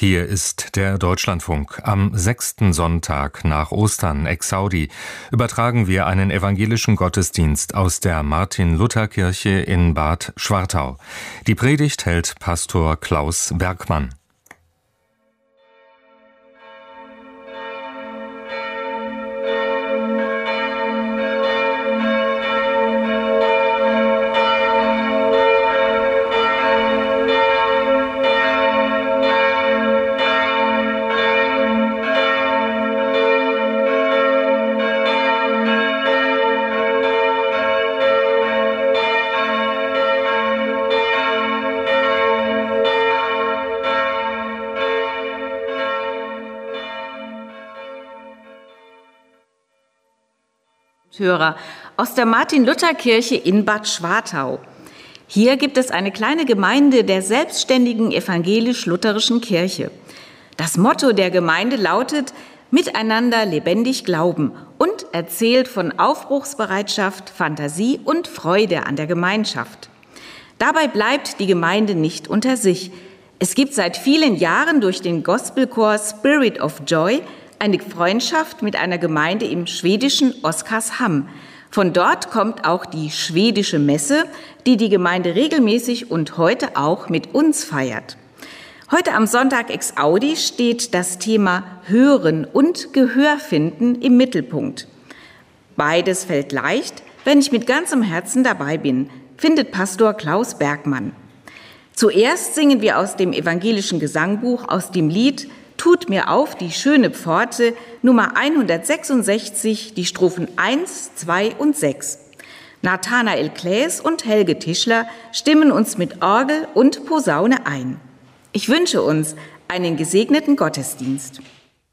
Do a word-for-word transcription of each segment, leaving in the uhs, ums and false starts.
Hier ist der Deutschlandfunk. Am sechsten Sonntag nach Ostern, Exaudi, übertragen wir einen evangelischen Gottesdienst aus der Martin-Luther-Kirche in Bad Schwartau. Die Predigt hält Pastor Klaus Bergmann. Hörer aus der Martin-Luther-Kirche in Bad Schwartau. Hier gibt es eine kleine Gemeinde der selbstständigen evangelisch-lutherischen Kirche. Das Motto der Gemeinde lautet: Miteinander lebendig glauben und erzählt von Aufbruchsbereitschaft, Fantasie und Freude an der Gemeinschaft. Dabei bleibt die Gemeinde nicht unter sich. Es gibt seit vielen Jahren durch den Gospelchor Spirit of Joy eine Freundschaft mit einer Gemeinde im schwedischen Oskarshamn. Von dort kommt auch die schwedische Messe, die die Gemeinde regelmäßig und heute auch mit uns feiert. Heute am Sonntag Exaudi steht das Thema Hören und Gehör finden im Mittelpunkt. Beides fällt leicht, wenn ich mit ganzem Herzen dabei bin, findet Pastor Klaus Bergmann. Zuerst singen wir aus dem evangelischen Gesangbuch aus dem Lied Tut mir auf die schöne Pforte, Nummer hundertsechsundsechzig, die Strophen eins, zwei und sechs. Nathanael Klaes und Helge Tischler stimmen uns mit Orgel und Posaune ein. Ich wünsche uns einen gesegneten Gottesdienst.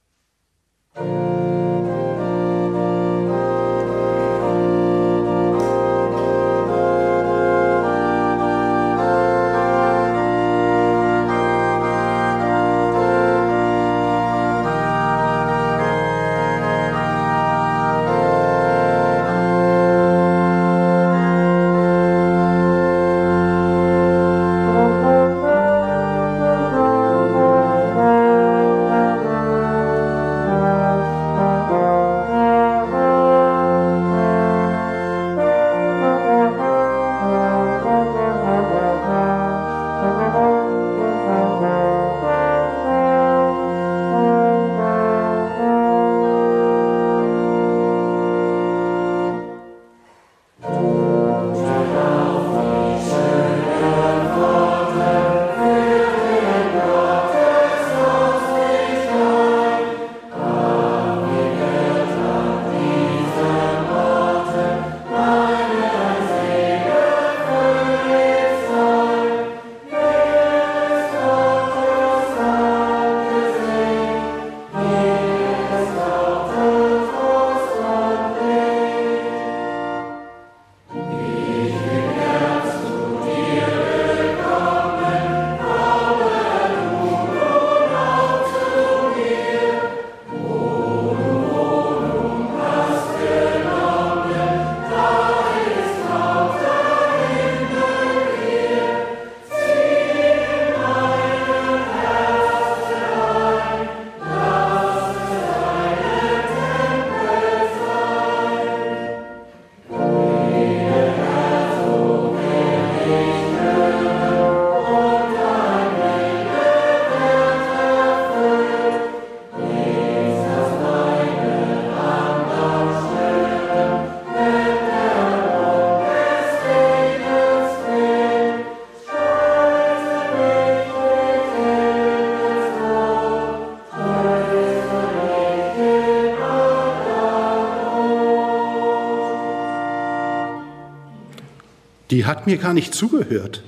Die hat mir gar nicht zugehört.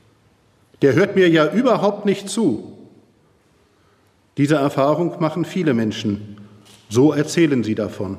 Der hört mir ja überhaupt nicht zu. Diese Erfahrung machen viele Menschen. So erzählen sie davon.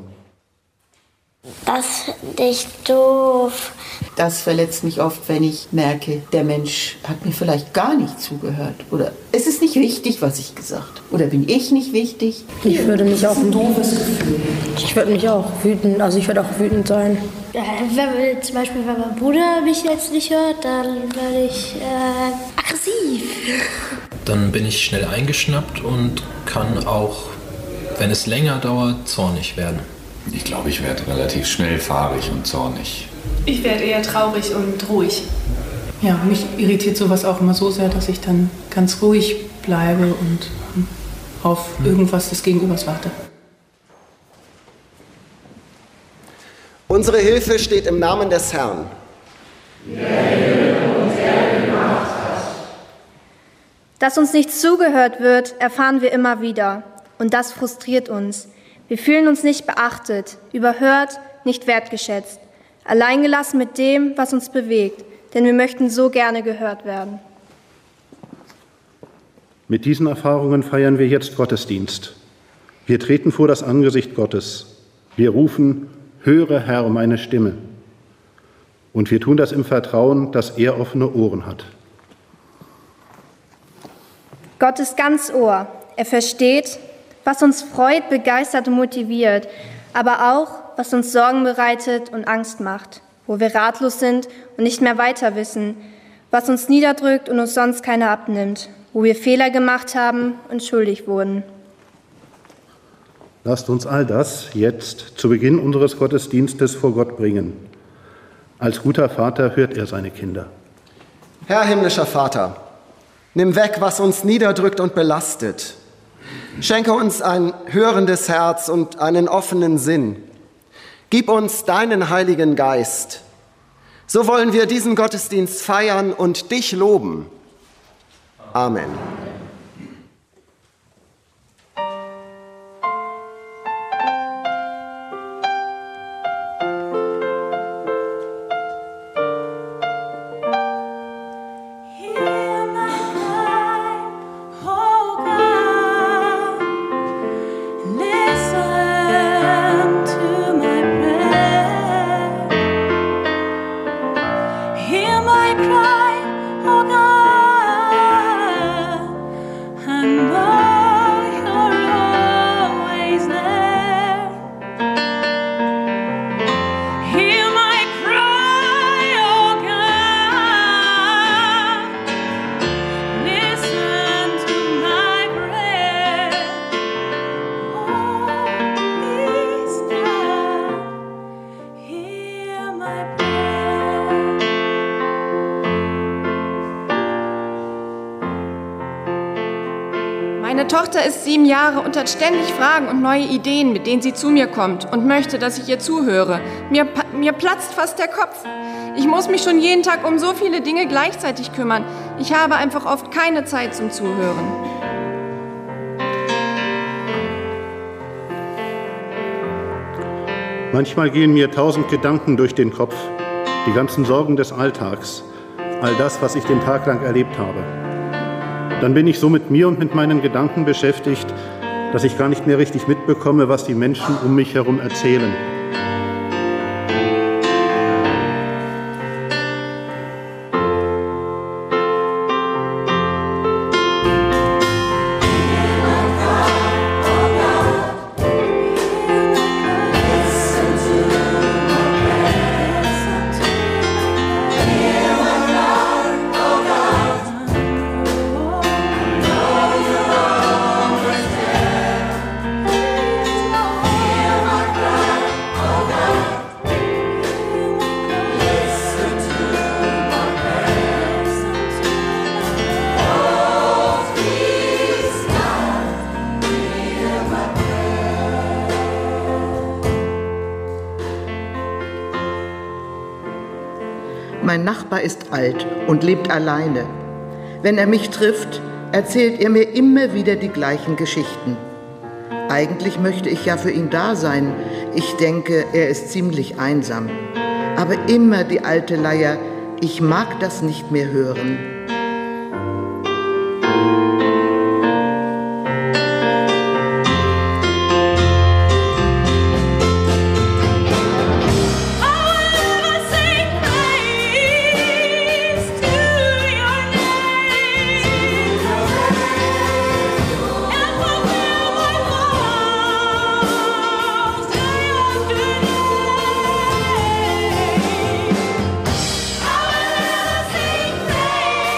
Das finde ich doof. Das verletzt mich oft, wenn ich merke, der Mensch hat mir vielleicht gar nicht zugehört. Oder es ist nicht wichtig, was ich gesagt habe. Oder bin ich nicht wichtig? Ich würde mich auch ein doofes Gefühl. Ich würde mich auch wütend, also ich würde auch wütend sein. Ja, wenn, zum Beispiel, wenn mein Bruder mich jetzt nicht hört, dann werde ich äh, aggressiv. dann bin ich schnell eingeschnappt und kann auch, wenn es länger dauert, zornig werden. Ich glaube, ich werde relativ schnell fahrig und zornig. Ich werde eher traurig und ruhig. Ja, mich irritiert sowas auch immer so sehr, dass ich dann ganz ruhig bleibe und auf irgendwas des Gegenübers warte. Unsere Hilfe steht im Namen des Herrn. Dass uns nicht zugehört wird, erfahren wir immer wieder. Und das frustriert uns. Wir fühlen uns nicht beachtet, überhört, nicht wertgeschätzt. Alleingelassen mit dem, was uns bewegt. Denn wir möchten so gerne gehört werden. Mit diesen Erfahrungen feiern wir jetzt Gottesdienst. Wir treten vor das Angesicht Gottes. Wir rufen, höre Herr meine Stimme. Und wir tun das im Vertrauen, dass er offene Ohren hat. Gott ist ganz Ohr. Er versteht, was uns freut, begeistert und motiviert, aber auch, was uns Sorgen bereitet und Angst macht, wo wir ratlos sind und nicht mehr weiter wissen, was uns niederdrückt und uns sonst keiner abnimmt, wo wir Fehler gemacht haben und schuldig wurden. Lasst uns all das jetzt zu Beginn unseres Gottesdienstes vor Gott bringen. Als guter Vater hört er seine Kinder. Herr himmlischer Vater, nimm weg, was uns niederdrückt und belastet. Schenke uns ein hörendes Herz und einen offenen Sinn. Gib uns deinen Heiligen Geist. So wollen wir diesen Gottesdienst feiern und dich loben. Amen. Meine Tochter ist sieben Jahre und hat ständig Fragen und neue Ideen, mit denen sie zu mir kommt und möchte, dass ich ihr zuhöre. Mir, mir platzt fast der Kopf. Ich muss mich schon jeden Tag um so viele Dinge gleichzeitig kümmern. Ich habe einfach oft keine Zeit zum Zuhören. Manchmal gehen mir tausend Gedanken durch den Kopf, die ganzen Sorgen des Alltags, all das, was ich den Tag lang erlebt habe. Dann bin ich so mit mir und mit meinen Gedanken beschäftigt, dass ich gar nicht mehr richtig mitbekomme, was die Menschen um mich herum erzählen. Mein Nachbar ist alt und lebt alleine. Wenn er mich trifft, erzählt er mir immer wieder die gleichen Geschichten. Eigentlich möchte ich ja für ihn da sein. Ich denke, er ist ziemlich einsam. Aber immer die alte Leier, ich mag das nicht mehr hören. Praise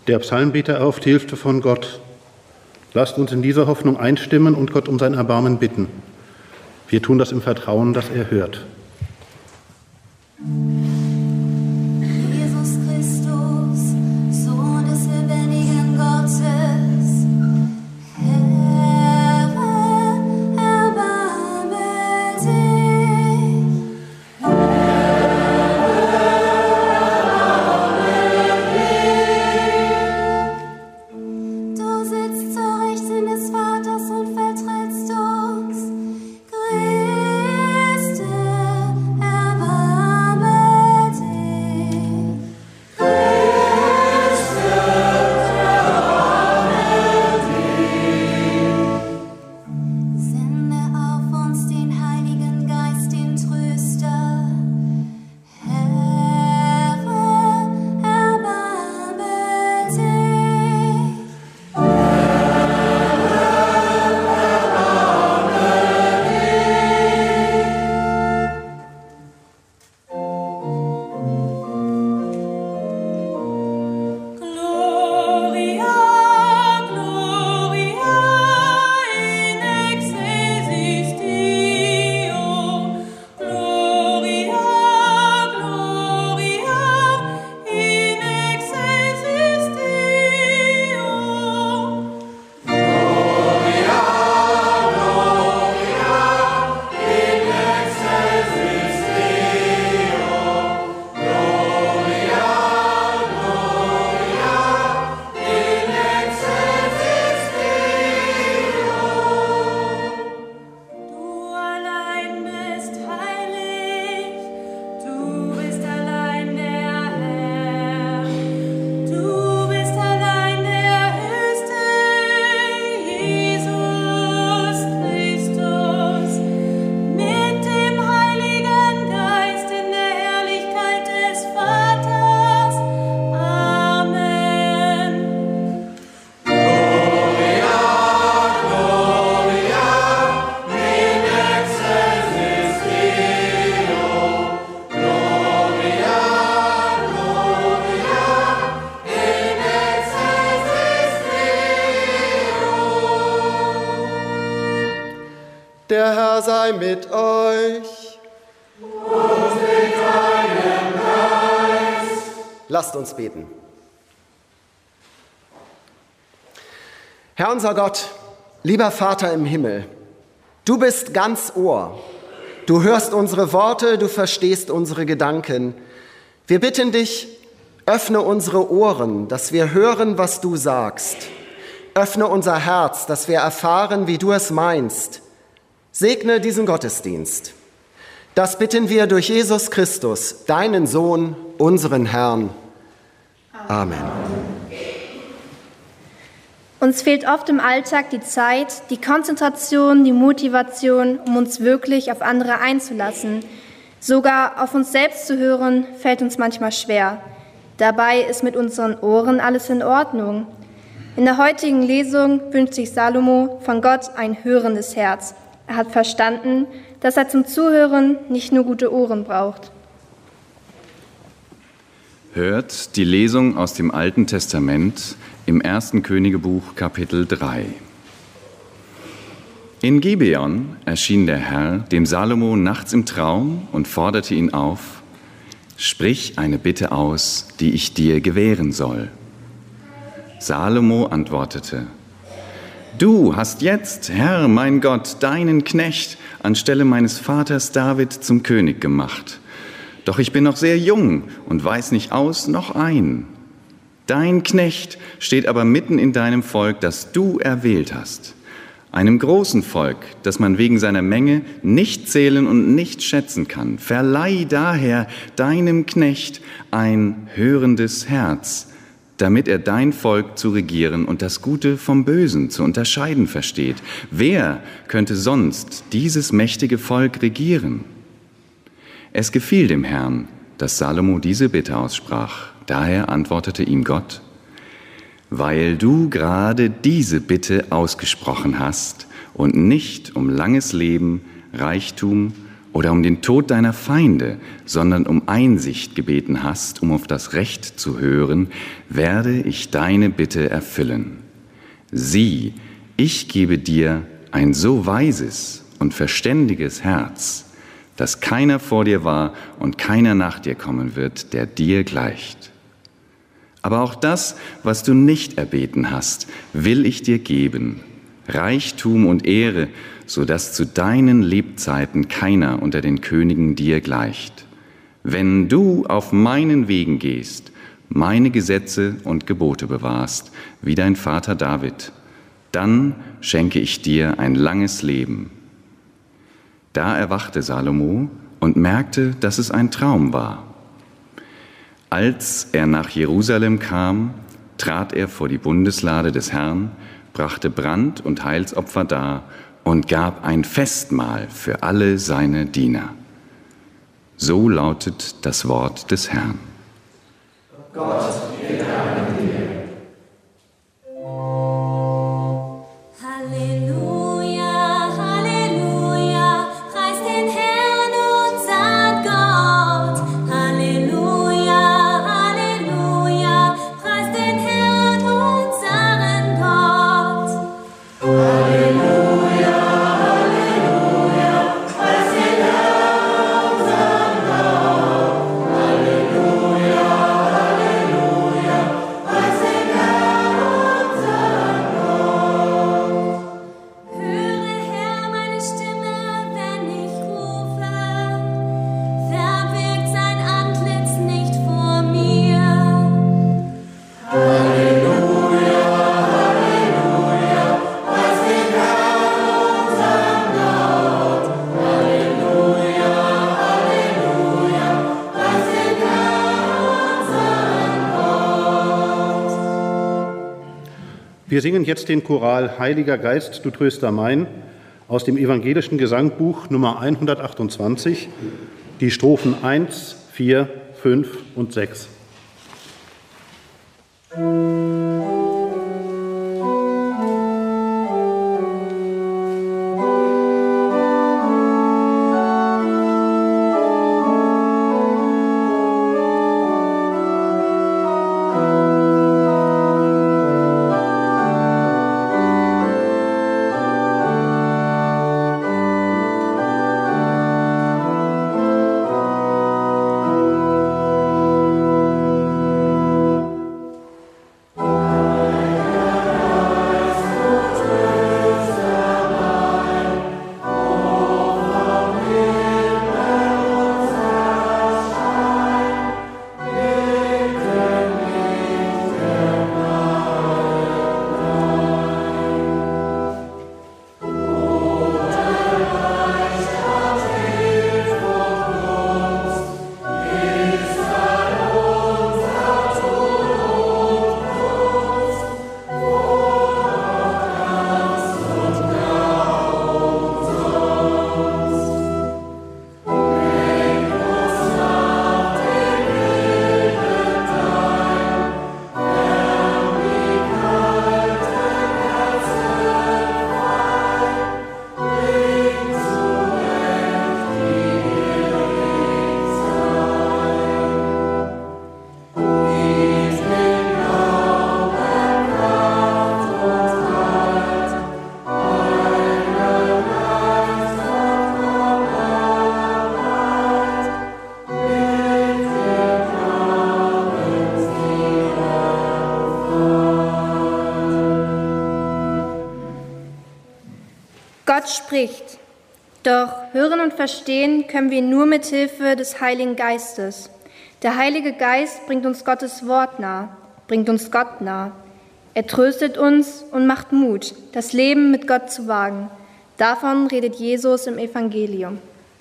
Der Psalmbeter erhofft Hilfe von Gott. Lasst uns in dieser Hoffnung einstimmen und Gott um sein Erbarmen bitten. Wir tun das im Vertrauen, dass er hört. Jesus Christus, Sohn des lebendigen Gottes, Herr, erbarme dich. Du sitzt zur Rechten des Vaters und vertrittst uns. Christe, erbarme dich. Christe, erbarme dich. Sende auf uns den Heiligen Geist, den Tröster. Herr, erbarme dich. Gloria, Gloria in excelsis Deo. Gloria, Gloria in excelsis Deo. Gloria, Gloria in excelsis Deo. Gloria, Gloria in excelsis Deo. Du allein bist heilig, du bist allein der Herr, du bist allein der Höchste, Jesus Christus, mit dem Heiligen Geist in der Herrlichkeit des Vaters. Amen. Gloria, Gloria in excelsis Deo. Gloria, Gloria in excelsis Deo. Der Herr sei mit euch. Und mit deinem Geist. Lasst uns beten. Herr unser Gott, lieber Vater im Himmel, du bist ganz Ohr. Du hörst unsere Worte, du verstehst unsere Gedanken. Wir bitten dich, öffne unsere Ohren, dass wir hören, was du sagst. Öffne unser Herz, dass wir erfahren, wie du es meinst. Segne diesen Gottesdienst. Das bitten wir durch Jesus Christus, deinen Sohn, unseren Herrn. Amen. Uns fehlt oft im Alltag die Zeit, die Konzentration, die Motivation, um uns wirklich auf andere einzulassen. Sogar auf uns selbst zu hören, fällt uns manchmal schwer. Dabei ist mit unseren Ohren alles in Ordnung. In der heutigen Lesung wünscht sich Salomo von Gott ein hörendes Herz. Er hat verstanden, dass er zum Zuhören nicht nur gute Ohren braucht. Hört die Lesung aus dem Alten Testament im ersten Königebuch Kapitel drei. In Gibeon erschien der Herr dem Salomo nachts im Traum und forderte ihn auf: Sprich eine Bitte aus, die ich dir gewähren soll. Salomo antwortete: Du hast jetzt, Herr, mein Gott, deinen Knecht anstelle meines Vaters David zum König gemacht. Doch ich bin noch sehr jung und weiß nicht aus noch ein. Dein Knecht steht aber mitten in deinem Volk, das du erwählt hast. Einem großen Volk, das man wegen seiner Menge nicht zählen und nicht schätzen kann. Verleih daher deinem Knecht ein hörendes Herz, damit er dein Volk zu regieren und das Gute vom Bösen zu unterscheiden versteht. Wer könnte sonst dieses mächtige Volk regieren? Es gefiel dem Herrn, dass Salomo diese Bitte aussprach. Daher antwortete ihm Gott: Weil du gerade diese Bitte ausgesprochen hast und nicht um langes Leben, Reichtum oder um den Tod deiner Feinde, sondern um Einsicht gebeten hast, um auf das Recht zu hören, werde ich deine Bitte erfüllen. Sieh, ich gebe dir ein so weises und verständiges Herz, dass keiner vor dir war und keiner nach dir kommen wird, der dir gleicht. Aber auch das, was du nicht erbeten hast, will ich dir geben, Reichtum und Ehre, so dass zu deinen Lebzeiten keiner unter den Königen dir gleicht. Wenn du auf meinen Wegen gehst, meine Gesetze und Gebote bewahrst, wie dein Vater David, dann schenke ich dir ein langes Leben. Da erwachte Salomo und merkte, dass es ein Traum war. Als er nach Jerusalem kam, trat er vor die Bundeslade des Herrn, brachte Brand- und Heilsopfer dar und gab ein Festmahl für alle seine Diener. So lautet das Wort des Herrn. Gott, wir danken dir. Halleluja, Halleluja, preis den Herrn, unser Gott. Halleluja, Halleluja, preis den Herrn, unseren Gott. Halleluja, Halleluja, preis den Herrn, unseren Gott. Halleluja, Halleluja, preis den Herrn, unseren Gott. Höre, Herr, meine Stimme, wenn ich rufe. Verbirgt sein Antlitz nicht vor mir. Halleluja, Halleluja, preis den Herrn, unseren Gott. Halleluja, Halleluja, preis den Herrn, unseren Gott. Wir singen jetzt den Choral Heiliger Geist, du Tröster mein, aus dem evangelischen Gesangbuch Nummer hundertachtundzwanzig, die Strophen eins, vier, fünf und sechs. Gott spricht, doch hören und verstehen können wir nur mit Hilfe des Heiligen Geistes. Der Heilige Geist bringt uns Gottes Wort nah, bringt uns Gott nah. Er tröstet uns und macht Mut, das Leben mit Gott zu wagen. Davon redet Jesus im Evangelium.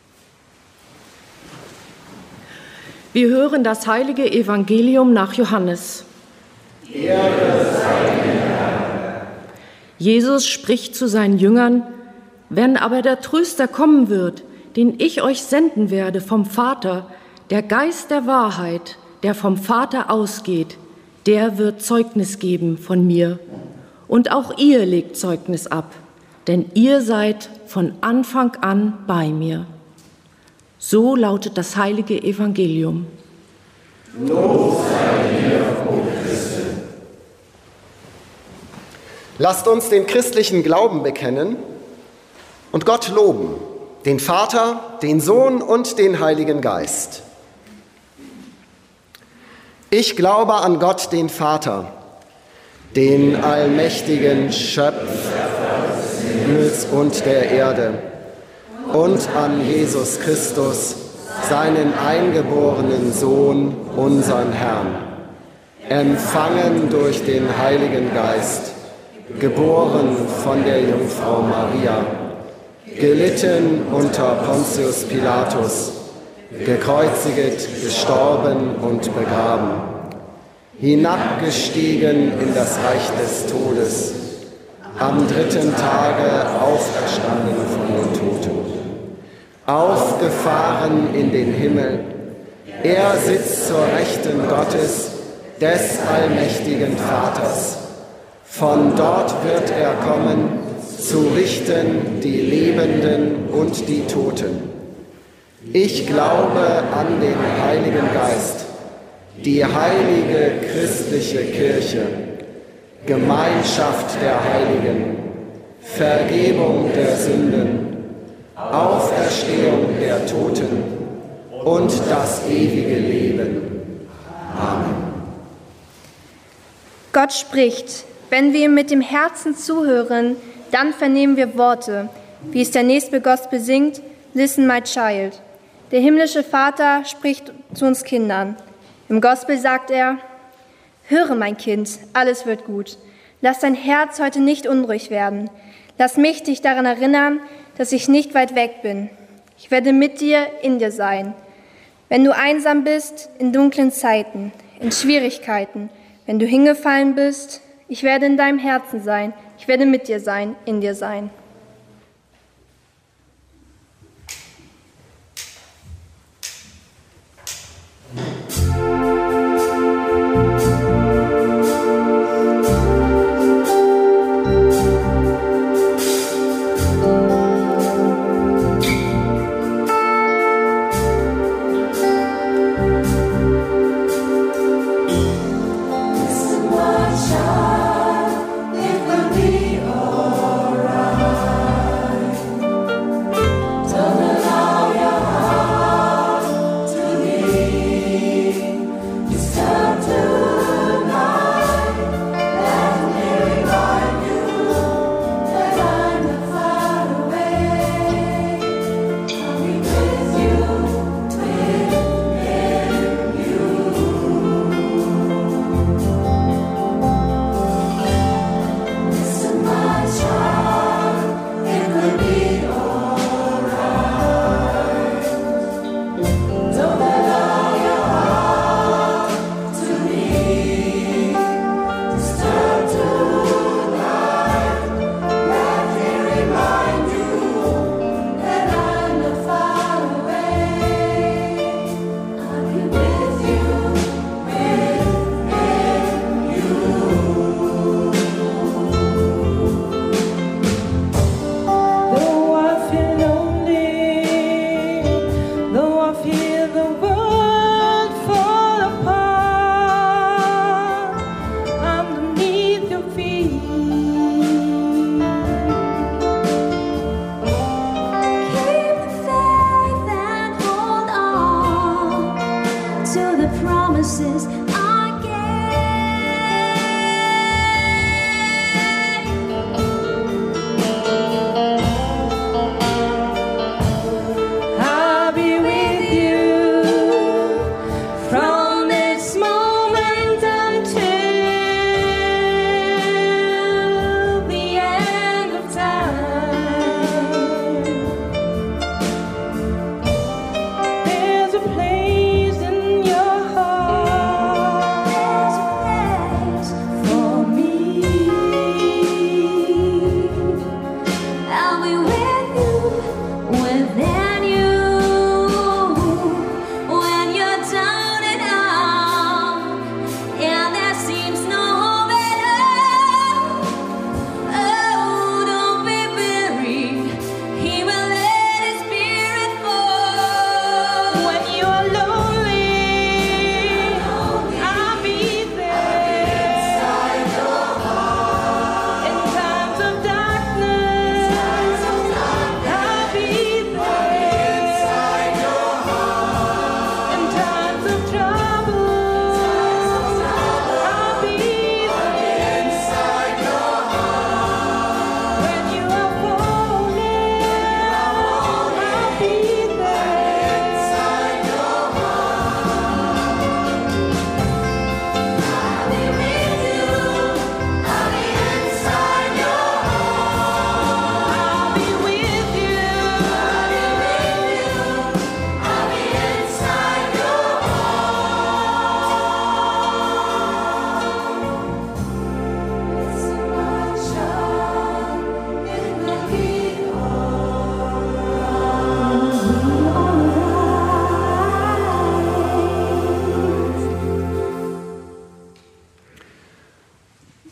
Wir hören das heilige Evangelium nach Johannes. Ehre sei dem Herrn. Jesus spricht zu seinen Jüngern: Wenn aber der Tröster kommen wird, den ich euch senden werde vom Vater, der Geist der Wahrheit, der vom Vater ausgeht, der wird Zeugnis geben von mir. Und auch ihr legt Zeugnis ab, denn ihr seid von Anfang an bei mir. So lautet das heilige Evangelium. Lob sei dir, o Christe. Lasst uns den christlichen Glauben bekennen und Gott loben, den Vater, den Sohn und den Heiligen Geist. Ich glaube an Gott, den Vater, den allmächtigen Schöpfer des Himmels und der Erde, und an Jesus Christus, seinen eingeborenen Sohn, unseren Herrn, empfangen durch den Heiligen Geist, geboren von der Jungfrau Maria, gelitten unter Pontius Pilatus, gekreuzigt, gestorben und begraben, hinabgestiegen in das Reich des Todes, am dritten Tage auferstanden von den Toten, aufgefahren in den Himmel, er sitzt zur Rechten Gottes, des allmächtigen Vaters. Von dort wird er kommen, zu richten die Lebenden und die Toten. Ich glaube an den Heiligen Geist, die heilige christliche Kirche, Gemeinschaft der Heiligen, Vergebung der Sünden, Auferstehung der Toten und das ewige Leben. Amen. Gott spricht. Wenn wir ihm mit dem Herzen zuhören, dann vernehmen wir Worte, wie es der nächste Gospel singt, Listen, my child. Der himmlische Vater spricht zu uns Kindern. Im Gospel sagt er, höre mein Kind, alles wird gut. Lass dein Herz heute nicht unruhig werden. Lass mich dich daran erinnern, dass ich nicht weit weg bin. Ich werde mit dir in dir sein. Wenn du einsam bist, in dunklen Zeiten, in Schwierigkeiten, wenn du hingefallen bist, ich werde in deinem Herzen sein. Ich werde mit dir sein, in dir sein. There's a place in your heart.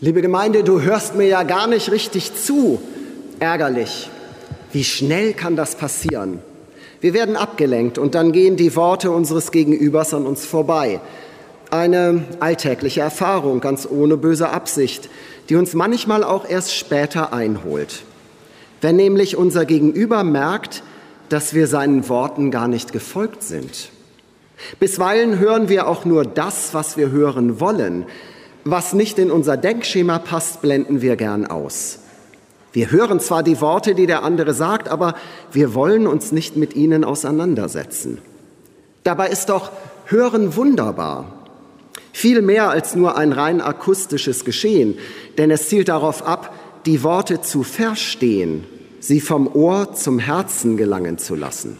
Liebe Gemeinde, du hörst mir ja gar nicht richtig zu. Ärgerlich. Wie schnell kann das passieren? Wir werden abgelenkt und dann gehen die Worte unseres Gegenübers an uns vorbei. Eine alltägliche Erfahrung, ganz ohne böse Absicht, die uns manchmal auch erst später einholt. Wenn nämlich unser Gegenüber merkt, dass wir seinen Worten gar nicht gefolgt sind. Bisweilen hören wir auch nur das, was wir hören wollen. Was nicht in unser Denkschema passt, blenden wir gern aus. Wir hören zwar die Worte, die der andere sagt, aber wir wollen uns nicht mit ihnen auseinandersetzen. Dabei ist doch Hören wunderbar. Viel mehr als nur ein rein akustisches Geschehen, denn es zielt darauf ab, die Worte zu verstehen, sie vom Ohr zum Herzen gelangen zu lassen.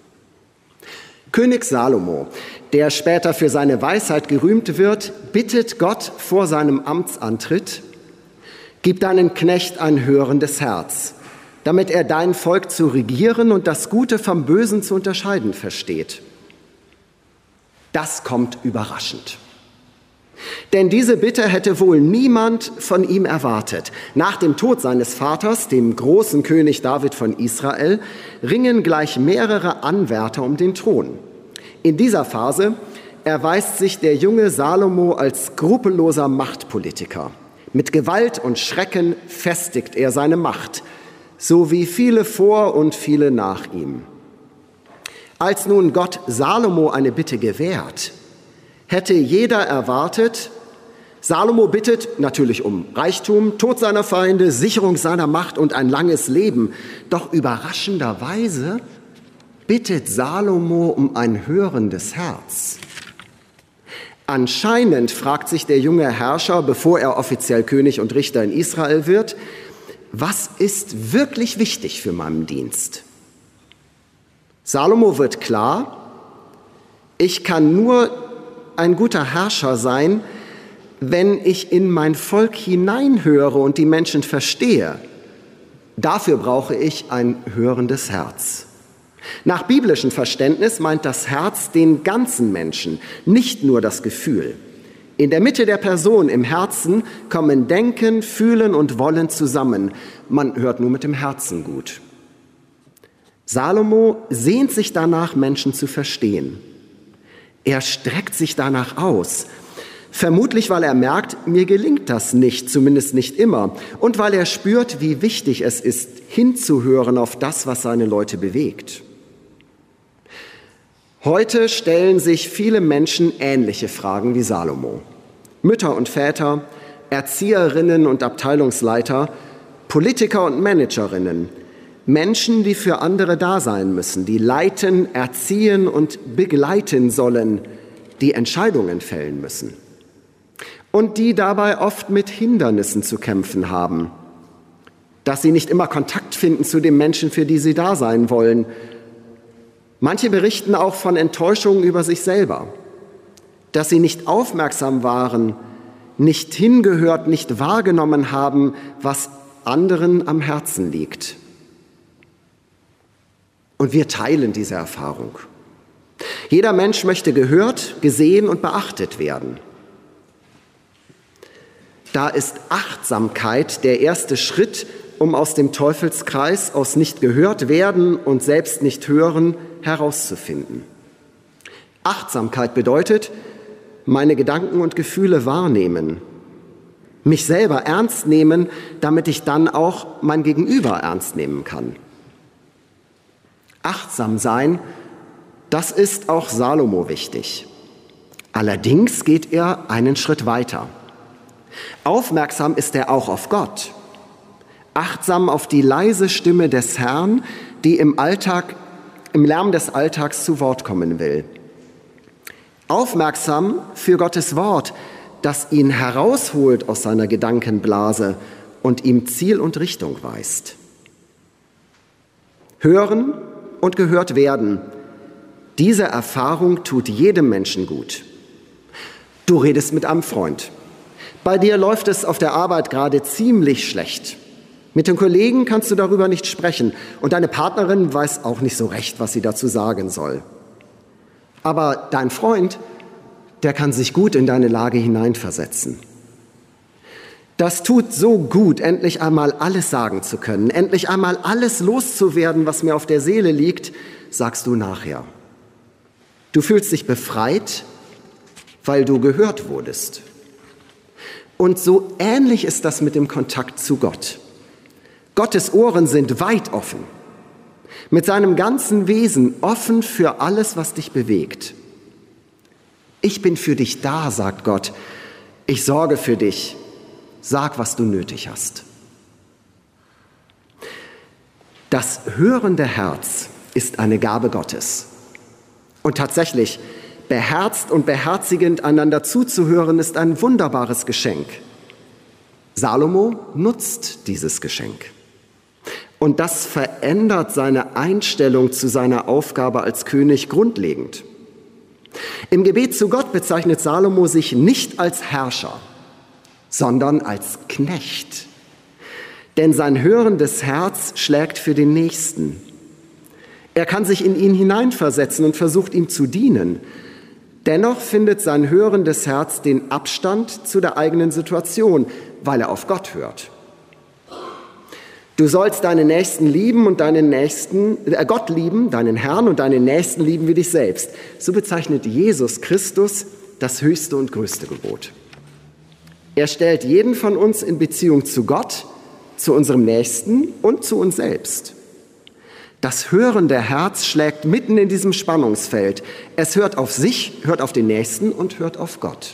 König Salomo, der später für seine Weisheit gerühmt wird, bittet Gott vor seinem Amtsantritt: Gib deinen Knecht ein hörendes Herz, damit er dein Volk zu regieren und das Gute vom Bösen zu unterscheiden versteht. Das kommt überraschend. Denn diese Bitte hätte wohl niemand von ihm erwartet. Nach dem Tod seines Vaters, dem großen König David von Israel, ringen gleich mehrere Anwärter um den Thron. In dieser Phase erweist sich der junge Salomo als skrupelloser Machtpolitiker. Mit Gewalt und Schrecken festigt er seine Macht, so wie viele vor und viele nach ihm. Als nun Gott Salomo eine Bitte gewährt, hätte jeder erwartet, Salomo bittet natürlich um Reichtum, Tod seiner Feinde, Sicherung seiner Macht und ein langes Leben. Doch überraschenderweise bittet Salomo um ein hörendes Herz. Anscheinend fragt sich der junge Herrscher, bevor er offiziell König und Richter in Israel wird: Was ist wirklich wichtig für meinen Dienst? Salomo wird klar: Ich kann nur ein guter Herrscher sein, wenn ich in mein Volk hineinhöre und die Menschen verstehe. Dafür brauche ich ein hörendes Herz. Nach biblischem Verständnis meint das Herz den ganzen Menschen, nicht nur das Gefühl. In der Mitte der Person, im Herzen, kommen Denken, Fühlen und Wollen zusammen. Man hört nur mit dem Herzen gut. Salomo sehnt sich danach, Menschen zu verstehen. Er streckt sich danach aus. Vermutlich, weil er merkt, mir gelingt das nicht, zumindest nicht immer. Und weil er spürt, wie wichtig es ist, hinzuhören auf das, was seine Leute bewegt. Heute stellen sich viele Menschen ähnliche Fragen wie Salomo. Mütter und Väter, Erzieherinnen und Abteilungsleiter, Politiker und Managerinnen. Menschen, die für andere da sein müssen, die leiten, erziehen und begleiten sollen, die Entscheidungen fällen müssen. Und die dabei oft mit Hindernissen zu kämpfen haben, dass sie nicht immer Kontakt finden zu den Menschen, für die sie da sein wollen. Manche berichten auch von Enttäuschungen über sich selber, dass sie nicht aufmerksam waren, nicht hingehört, nicht wahrgenommen haben, was anderen am Herzen liegt. Und wir teilen diese Erfahrung. Jeder Mensch möchte gehört, gesehen und beachtet werden. Da ist Achtsamkeit der erste Schritt, um aus dem Teufelskreis, aus nicht gehört werden und selbst nicht hören, herauszufinden. Achtsamkeit bedeutet, meine Gedanken und Gefühle wahrnehmen, mich selber ernst nehmen, damit ich dann auch mein Gegenüber ernst nehmen kann. Achtsam sein, das ist auch Salomo wichtig. Allerdings geht er einen Schritt weiter. Aufmerksam ist er auch auf Gott. Achtsam auf die leise Stimme des Herrn, die im Alltag, im Lärm des Alltags zu Wort kommen will. Aufmerksam für Gottes Wort, das ihn herausholt aus seiner Gedankenblase und ihm Ziel und Richtung weist. Hören und gehört werden. Diese Erfahrung tut jedem Menschen gut. Du redest mit einem Freund. Bei dir läuft es auf der Arbeit gerade ziemlich schlecht. Mit den Kollegen kannst du darüber nicht sprechen und deine Partnerin weiß auch nicht so recht, was sie dazu sagen soll. Aber dein Freund, der kann sich gut in deine Lage hineinversetzen. Das tut so gut, endlich einmal alles sagen zu können, endlich einmal alles loszuwerden, was mir auf der Seele liegt, sagst du nachher. Du fühlst dich befreit, weil du gehört wurdest. Und so ähnlich ist das mit dem Kontakt zu Gott. Gottes Ohren sind weit offen, mit seinem ganzen Wesen offen für alles, was dich bewegt. Ich bin für dich da, sagt Gott. Ich sorge für dich. Sag, was du nötig hast. Das hörende Herz ist eine Gabe Gottes. Und tatsächlich, beherzt und beherzigend einander zuzuhören, ist ein wunderbares Geschenk. Salomo nutzt dieses Geschenk. Und das verändert seine Einstellung zu seiner Aufgabe als König grundlegend. Im Gebet zu Gott bezeichnet Salomo sich nicht als Herrscher, sondern als Knecht. Denn sein hörendes Herz schlägt für den Nächsten. Er kann sich in ihn hineinversetzen und versucht, ihm zu dienen. Dennoch findet sein hörendes Herz den Abstand zu der eigenen Situation, weil er auf Gott hört. Du sollst deinen Nächsten lieben und deinen Nächsten, äh, Gott lieben, deinen Herrn und deinen Nächsten lieben wie dich selbst. So bezeichnet Jesus Christus das höchste und größte Gebot. Er stellt jeden von uns in Beziehung zu Gott, zu unserem Nächsten und zu uns selbst. Das hörende Herz schlägt mitten in diesem Spannungsfeld. Es hört auf sich, hört auf den Nächsten und hört auf Gott.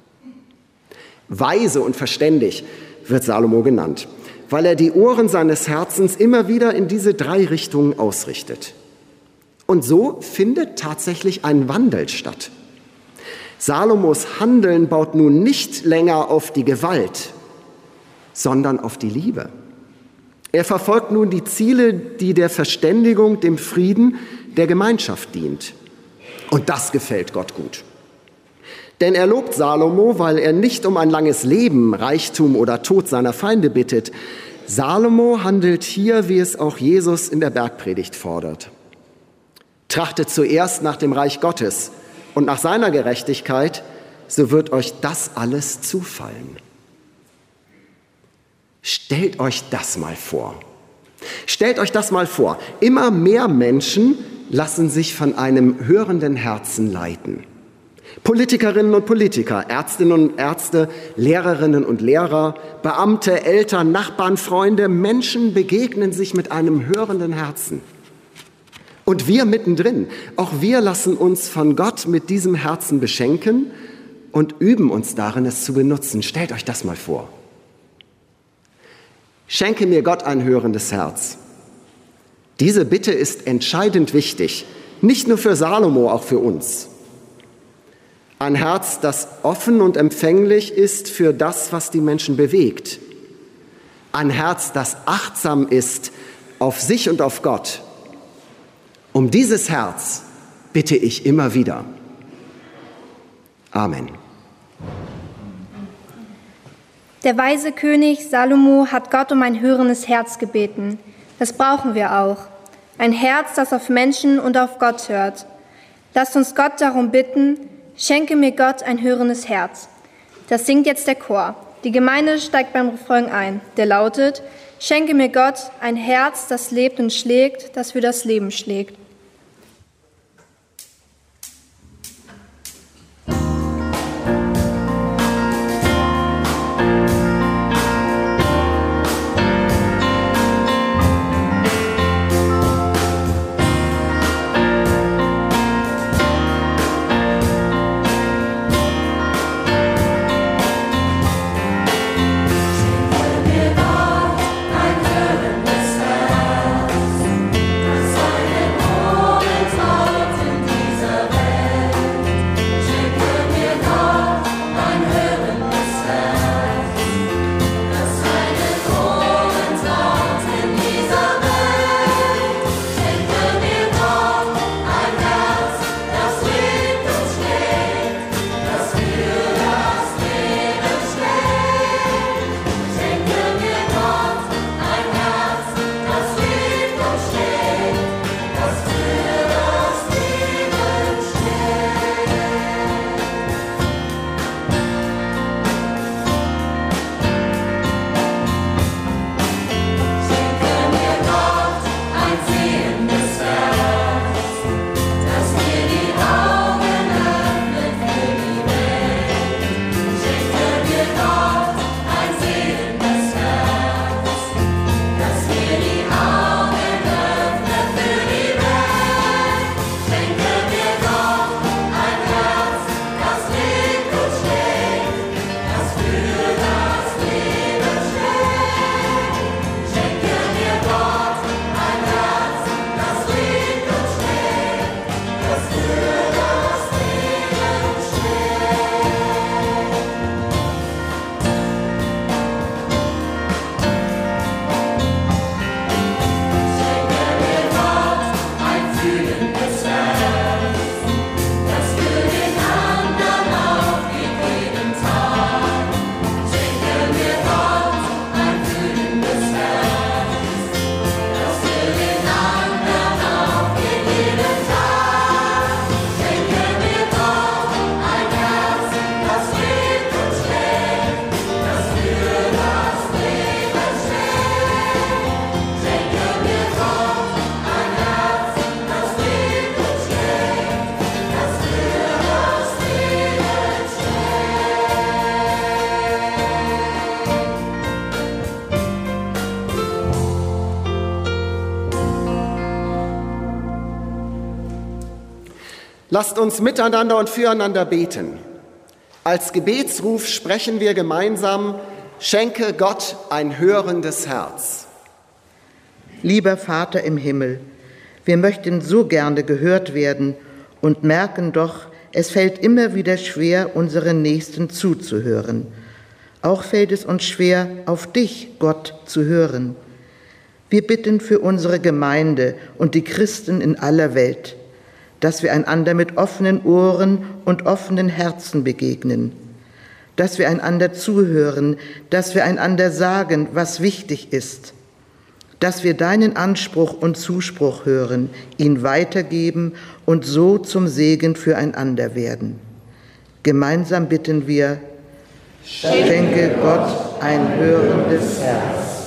Weise und verständig wird Salomo genannt, weil er die Ohren seines Herzens immer wieder in diese drei Richtungen ausrichtet. Und so findet tatsächlich ein Wandel statt. Salomos Handeln baut nun nicht länger auf die Gewalt, sondern auf die Liebe. Er verfolgt nun die Ziele, die der Verständigung, dem Frieden, der Gemeinschaft dient. Und das gefällt Gott gut. Denn er lobt Salomo, weil er nicht um ein langes Leben, Reichtum oder Tod seiner Feinde bittet. Salomo handelt hier, wie es auch Jesus in der Bergpredigt fordert. Trachtet zuerst nach dem Reich Gottes und nach seiner Gerechtigkeit, so wird euch das alles zufallen. Stellt euch das mal vor. Stellt euch das mal vor. Immer mehr Menschen lassen sich von einem hörenden Herzen leiten. Politikerinnen und Politiker, Ärztinnen und Ärzte, Lehrerinnen und Lehrer, Beamte, Eltern, Nachbarn, Freunde, Menschen begegnen sich mit einem hörenden Herzen. Und wir mittendrin, auch wir lassen uns von Gott mit diesem Herzen beschenken und üben uns darin, es zu benutzen. Stellt euch das mal vor. Schenke mir Gott ein hörendes Herz. Diese Bitte ist entscheidend wichtig, nicht nur für Salomo, auch für uns. Ein Herz, das offen und empfänglich ist für das, was die Menschen bewegt. Ein Herz, das achtsam ist auf sich und auf Gott. Um dieses Herz bitte ich immer wieder. Amen. Der weise König Salomo hat Gott um ein hörendes Herz gebeten. Das brauchen wir auch. Ein Herz, das auf Menschen und auf Gott hört. Lasst uns Gott darum bitten, schenke mir Gott ein hörendes Herz. Das singt jetzt der Chor. Die Gemeinde steigt beim Refrain ein. Der lautet, schenke mir Gott ein Herz, das lebt und schlägt, das für das Leben schlägt. Ein hörendes Herz, das seinen Lasst uns miteinander und füreinander beten. Als Gebetsruf sprechen wir gemeinsam: Schenke Gott ein hörendes Herz. Lieber Vater im Himmel, wir möchten so gerne gehört werden und merken doch, es fällt immer wieder schwer, unseren Nächsten zuzuhören. Auch fällt es uns schwer, auf dich, Gott, zu hören. Wir bitten für unsere Gemeinde und die Christen in aller Welt, dass wir einander mit offenen Ohren und offenen Herzen begegnen, dass wir einander zuhören, dass wir einander sagen, was wichtig ist, dass wir deinen Anspruch und Zuspruch hören, ihn weitergeben und so zum Segen füreinander werden. Gemeinsam bitten wir: Schenke Gott ein hörendes Herz.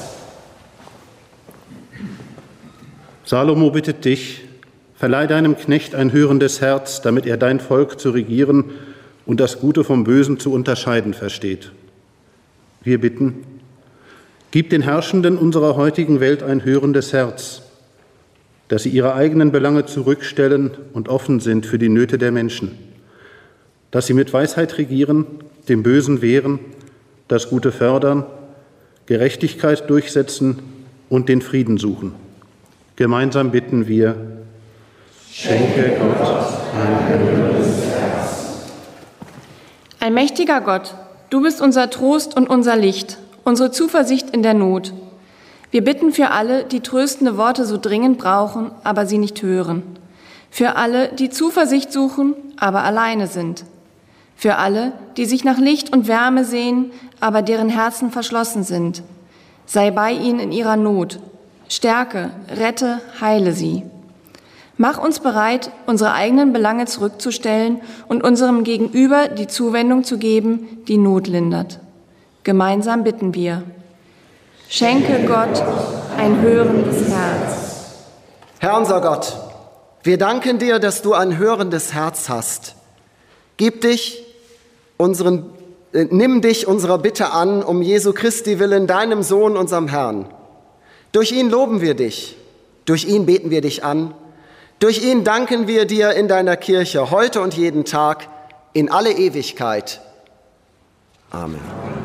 Salomo bittet dich: Verleih deinem Knecht ein hörendes Herz, damit er dein Volk zu regieren und das Gute vom Bösen zu unterscheiden versteht. Wir bitten: Gib den Herrschenden unserer heutigen Welt ein hörendes Herz, dass sie ihre eigenen Belange zurückstellen und offen sind für die Nöte der Menschen, dass sie mit Weisheit regieren, dem Bösen wehren, das Gute fördern, Gerechtigkeit durchsetzen und den Frieden suchen. Gemeinsam bitten wir: Schenke Gott ein hörendes Herz. Allmächtiger Gott, du bist unser Trost und unser Licht, unsere Zuversicht in der Not. Wir bitten für alle, die tröstende Worte so dringend brauchen, aber sie nicht hören. Für alle, die Zuversicht suchen, aber alleine sind. Für alle, die sich nach Licht und Wärme sehen, aber deren Herzen verschlossen sind. Sei bei ihnen in ihrer Not. Stärke, rette, heile sie. Mach uns bereit, unsere eigenen Belange zurückzustellen und unserem Gegenüber die Zuwendung zu geben, die Not lindert. Gemeinsam bitten wir: Schenke Gott ein hörendes Herz. Herr unser Gott, wir danken dir, dass du ein hörendes Herz hast. Gib dich unseren, äh, nimm dich unserer Bitte an, um Jesu Christi willen, deinem Sohn, unserem Herrn. Durch ihn loben wir dich, durch ihn beten wir dich an, durch ihn danken wir dir in deiner Kirche heute und jeden Tag, in alle Ewigkeit. Amen.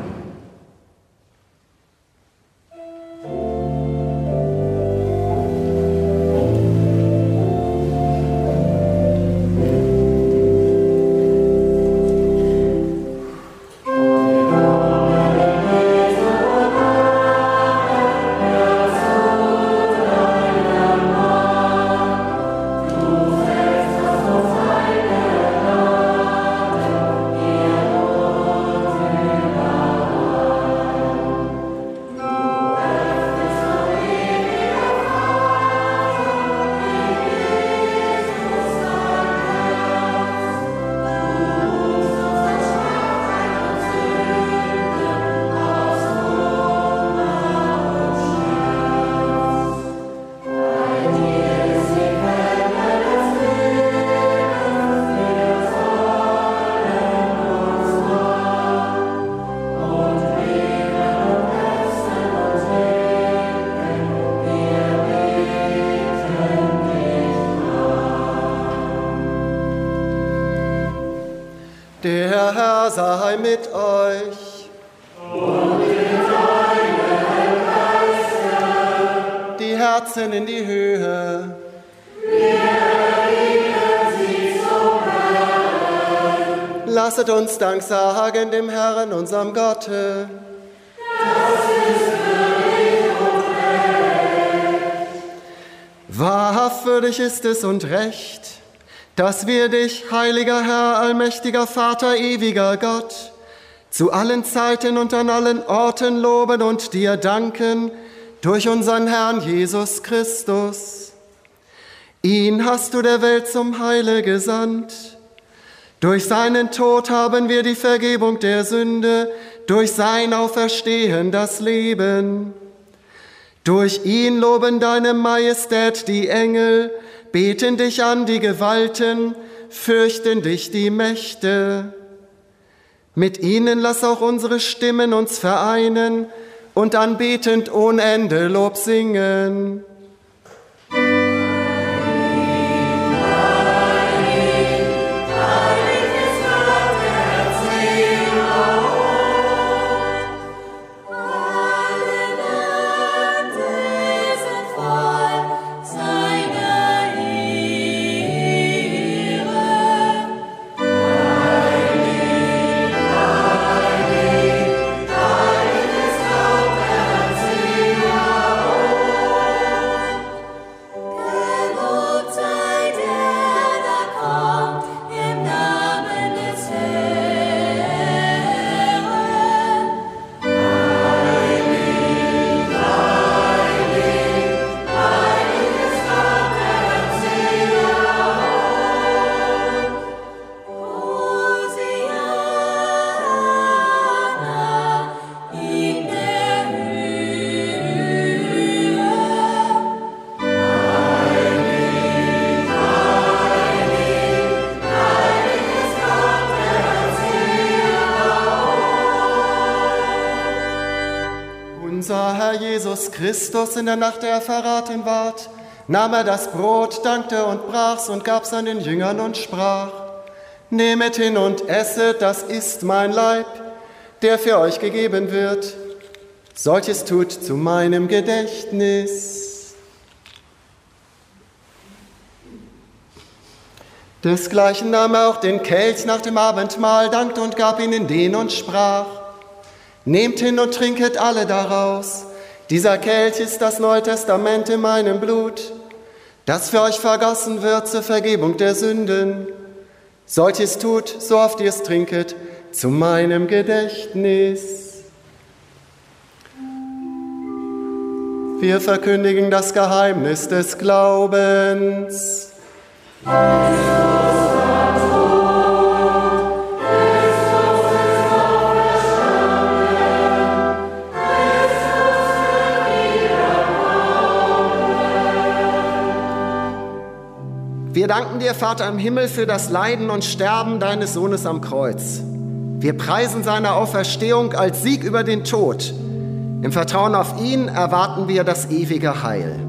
Der Herr sei mit euch. Und mit deinem Geiste. Die Herzen in die Höhe. Wir erheben sie zum Herrn. Lasset uns Dank sagen dem Herrn, unserem Gotte. Das ist würdig und recht. Wahrhaftig ist es und recht, dass wir dich, heiliger Herr, allmächtiger Vater, ewiger Gott, zu allen Zeiten und an allen Orten loben und dir danken durch unseren Herrn Jesus Christus. Ihn hast du der Welt zum Heile gesandt. Durch seinen Tod haben wir die Vergebung der Sünde, durch sein Auferstehen das Leben. Durch ihn loben deine Majestät die Engel, beten dich an die Gewalten, fürchten dich die Mächte. Mit ihnen lass auch unsere Stimmen uns vereinen und anbetend ohne Ende Lob singen. Heilig, heilig, Unser Herr Jesus Christus in der Nacht, der er verraten ward, nahm er das Brot, dankte und brach's und gab seinen Jüngern und sprach: Nehmet hin und esset, das ist mein Leib, der für euch gegeben wird. Solches tut zu meinem Gedächtnis. Desgleichen nahm er auch den Kelch nach dem Abendmahl, dankte und gab ihnen den und sprach: Nehmt hin und trinket alle daraus. Dieser Kelch ist das Neue Testament in meinem Blut, das für euch vergossen wird zur Vergebung der Sünden. Solches tut, so oft ihr es trinket, zu meinem Gedächtnis. Wir verkündigen das Geheimnis des Glaubens. Wir danken dir, Vater im Himmel, für das Leiden und Sterben deines Sohnes am Kreuz. Wir preisen seine Auferstehung als Sieg über den Tod. Im Vertrauen auf ihn erwarten wir das ewige Heil.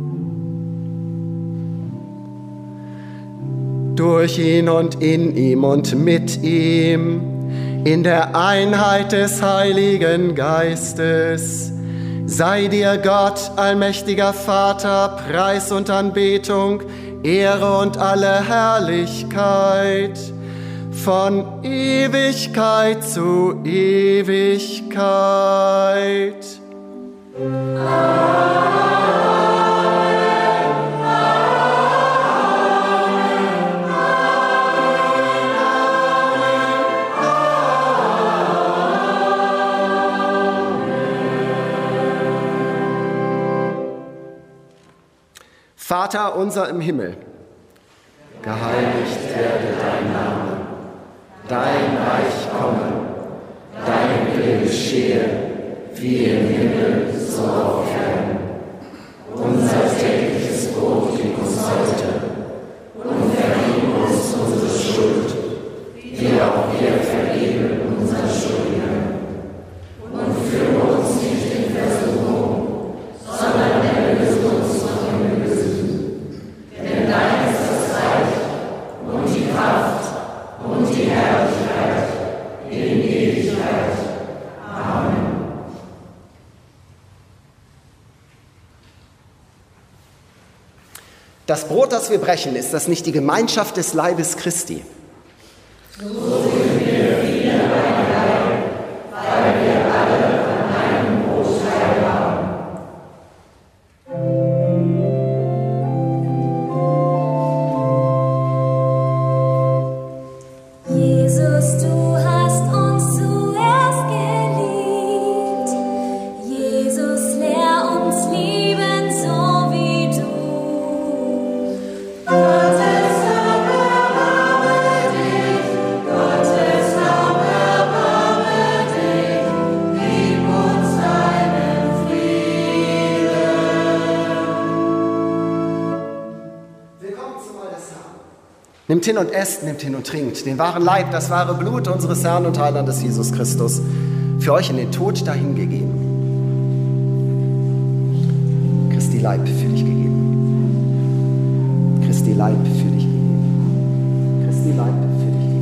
Durch ihn und in ihm und mit ihm, in der Einheit des Heiligen Geistes, sei dir Gott, allmächtiger Vater, Preis und Anbetung, Ehre und alle Herrlichkeit, von Ewigkeit zu Ewigkeit. Amen. Vater unser im Himmel, geheiligt werde dein Name, dein Reich komme, dein Wille geschehe, wie im Himmel, so auf Erden. Unser tägliches Brot gib uns heute und vergib uns unsere Schuld, wie auch wir vergeben unseren Schuldigern. Und führe uns nicht in Versuchung, sondern erlöse uns von dem Bösen. Denn dein ist das Reich und die Kraft und die Herrlichkeit in Ewigkeit. Amen. Das Brot, das wir brechen, ist das nicht die Gemeinschaft des Leibes Christi? So sind wir viele ein Leib, weil wir alle an einem Brot teilhaben. Jesus, du hast uns zuerst geliebt. Jesus, lehr uns lieben, so wie du. Gottes Lamm, erbarme dich, Gottes Lamm, erbarme dich, gib uns deinen Frieden. Willkommen zum Mahl des Herrn. Nimmt hin und esst, nimmt hin und trinkt den wahren Leib, das wahre Blut unseres Herrn und Heilandes Jesus Christus, für euch in den Tod dahingegeben. Christi Leib für dich gegeben. Christi Leib für dich gegeben. Christi Leib für dich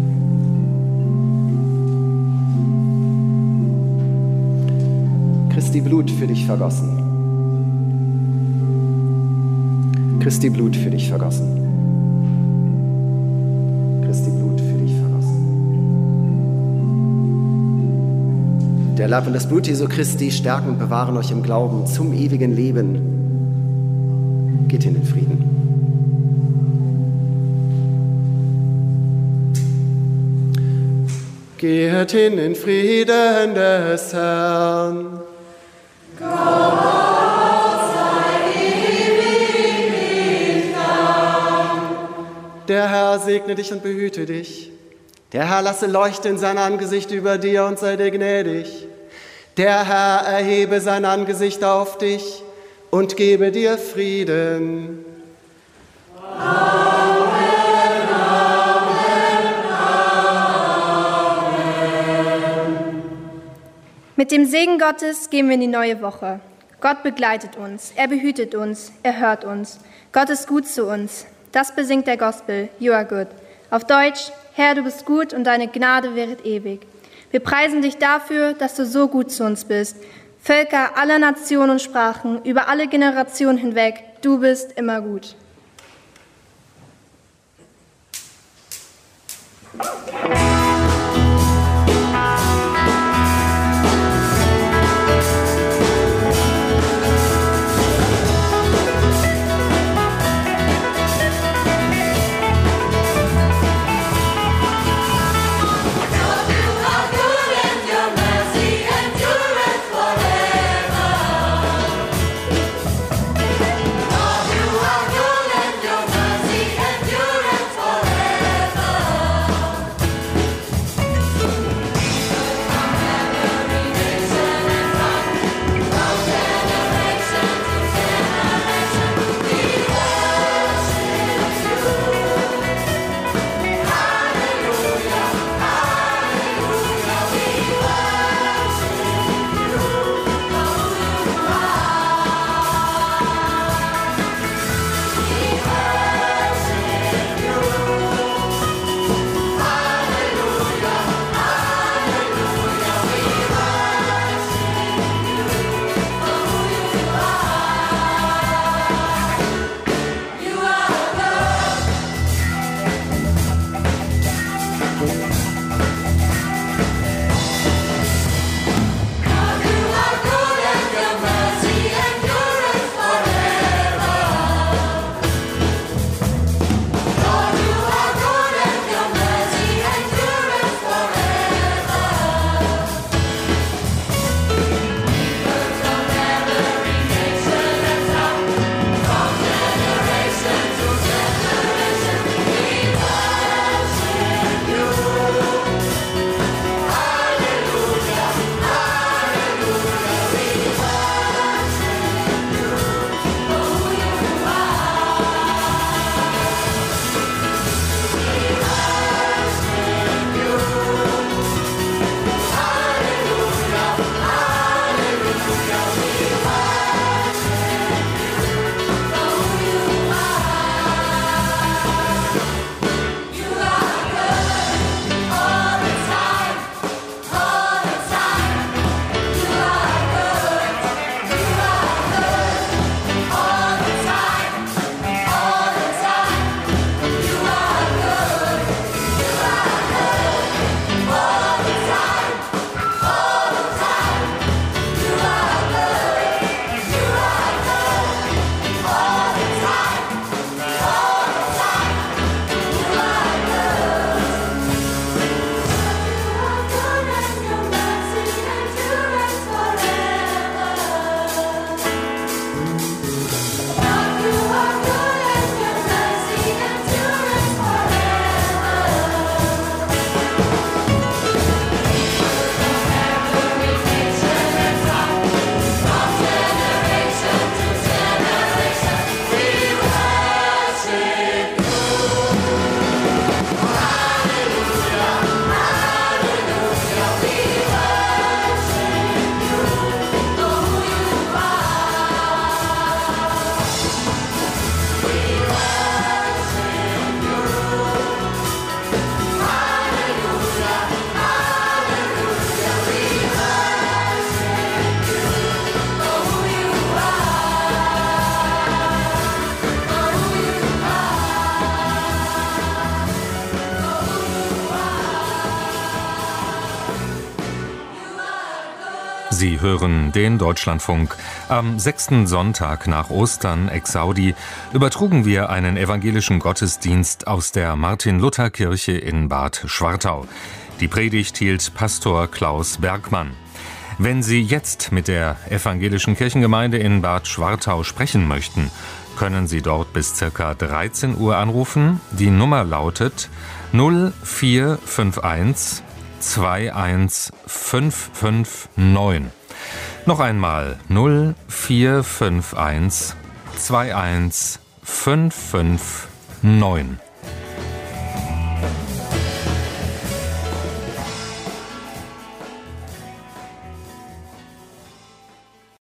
gegeben. Christi Blut für dich vergossen. Christi Blut für dich vergossen. Christi Blut für dich vergossen. Der Leib und das Blut Jesu Christi stärken und bewahren euch im Glauben zum ewigen Leben. Geht hin in Frieden. Geht hin in Frieden des Herrn. Der Herr segne dich und behüte dich. Der Herr lasse leuchten sein Angesicht über dir und sei dir gnädig. Der Herr erhebe sein Angesicht auf dich und gebe dir Frieden. Amen, Amen, Amen. Mit dem Segen Gottes gehen wir in die neue Woche. Gott begleitet uns, er behütet uns, er hört uns. Gott ist gut zu uns. Das besingt der Gospel, You are good. Auf Deutsch, Herr, du bist gut und deine Gnade währet ewig. Wir preisen dich dafür, dass du so gut zu uns bist. Völker aller Nationen und Sprachen, über alle Generationen hinweg, du bist immer gut. Sie hören den Deutschlandfunk. Am sechsten Sonntag nach Ostern, Exaudi, übertrugen wir einen evangelischen Gottesdienst aus der Martin-Luther-Kirche in Bad Schwartau. Die Predigt hielt Pastor Klaus Bergmann. Wenn Sie jetzt mit der evangelischen Kirchengemeinde in Bad Schwartau sprechen möchten, können Sie dort bis ca. dreizehn Uhr anrufen. Die Nummer lautet null vier fünf eins zwei eins fünf fünf neun. Noch einmal null vier fünf eins zwei eins fünf fünf neun.